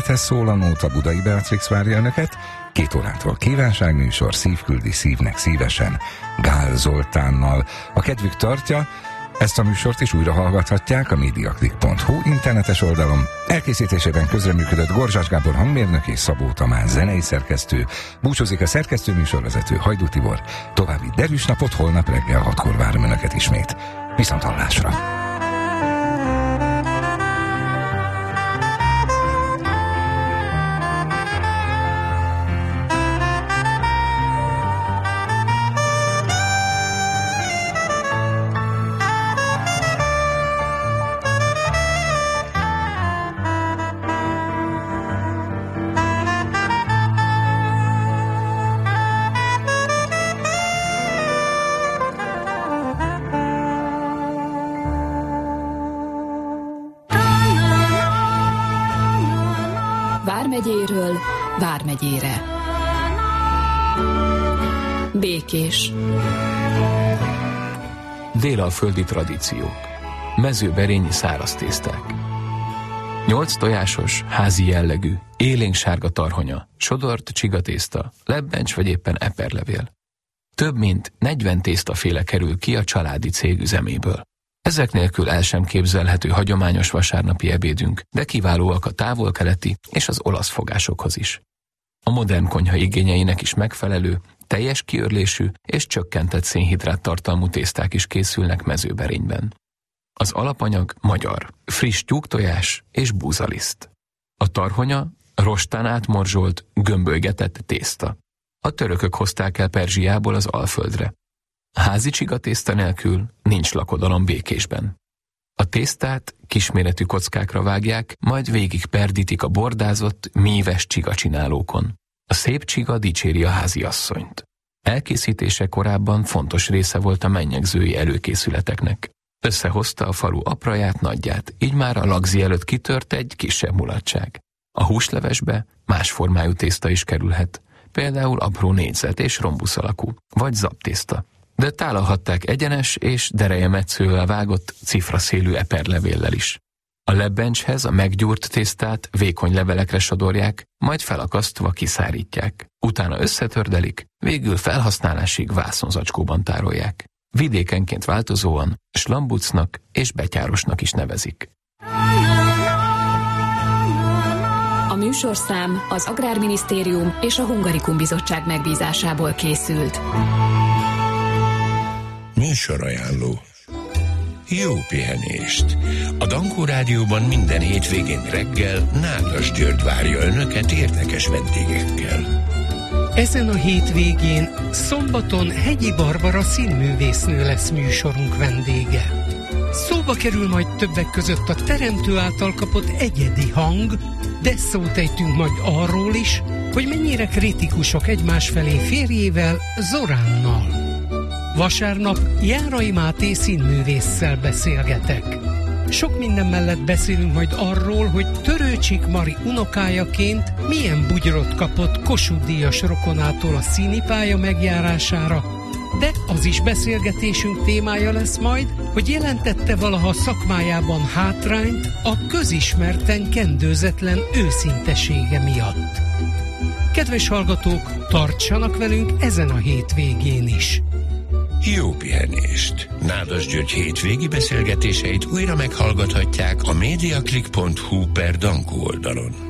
Élethez szól a Nóta Budai Beatrix várja önöket. 2 órától kívánságműsor, szívküldi szívnek szívesen Gál Zoltánnal. A kedvük tartja, ezt a műsort is újra hallgathatják a mediaclick.hu internetes oldalon. Elkészítésében közreműködött Gorzsás Gábor hangmérnök és Szabó Tamás zenei szerkesztő. Búcsúzik a szerkesztő műsorvezető Hajdú Tibor. További derűs napot, holnap reggel 6-kor várom önöket ismét. Viszonthallásra! Vármegyéről Vármegyére. Békés. Délalföldi tradíciók. Mezőberényi száraz tészták. 8 tojásos, házi jellegű, élénksárga tarhonya, sodort csigatészta, lebbencs vagy éppen eperlevél. Több mint 40 tésztaféle kerül ki a családi cég üzeméből. Ezek nélkül el sem képzelhető hagyományos vasárnapi ebédünk, de kiválóak a távol-keleti és az olasz fogásokhoz is. A modern konyha igényeinek is megfelelő, teljes kiörlésű és csökkentett szénhidrát tartalmú tészták is készülnek mezőberényben. Az alapanyag magyar, friss tyúktojás és búzaliszt. A tarhonya rostán átmorzsolt, gömbölygetett tészta. A törökök hozták el Perzsiából az Alföldre. Házi csigatészta nélkül nincs lakodalom Békésben. A tésztát kisméretű kockákra vágják, majd végig perdítik a bordázott, míves csigacsinálókon. A szép csiga dicséri a háziasszonyt. Elkészítése korábban fontos része volt a mennyegzői előkészületeknek. Összehozta a falu apraját, nagyját, így már a lagzi előtt kitört egy kisebb mulatság. A húslevesbe más formájú tészta is kerülhet, például apró négyzet és rombusz alakú, vagy zabtészta. De tálalhatták egyenes és derejemetszővel vágott cifraszélű eperlevéllel is. A lebbencshez a meggyúrt tésztát vékony levelekre sodorják, majd felakasztva kiszárítják. Utána összetördelik, végül felhasználásig vászonzacskóban tárolják. Vidékenként változóan slambucnak és betyárosnak is nevezik. A műsorszám az Agrárminisztérium és a Hungarikum Bizottság megbízásából készült. Műsorajánló. Jó pihenést! A Dankó Rádióban minden hétvégén reggel Nádas György várja önöket érdekes vendégekkel. Ezen a hétvégén szombaton Hegyi Barbara színművésznő lesz műsorunk vendége. Szóba kerül majd többek között a teremtő által kapott egyedi hang, de szót ejtünk majd arról is, hogy mennyire kritikusok egymás felé férjével, Zoránnal. Vasárnap Járai Máté színművésszel beszélgetek. Sok minden mellett beszélünk majd arról, hogy Törőcsik Mari unokájaként milyen bugyrot kapott Kossuth-díjas rokonától a színipálya megjárására, de az is beszélgetésünk témája lesz majd, hogy jelentette valaha szakmájában hátrányt a közismerten kendőzetlen őszintesége miatt. Kedves hallgatók, tartsanak velünk ezen a hétvégén is! Jó pihenést! Nádas György hétvégi beszélgetéseit újra meghallgathatják a mediaclick.hu/Dankó oldalon.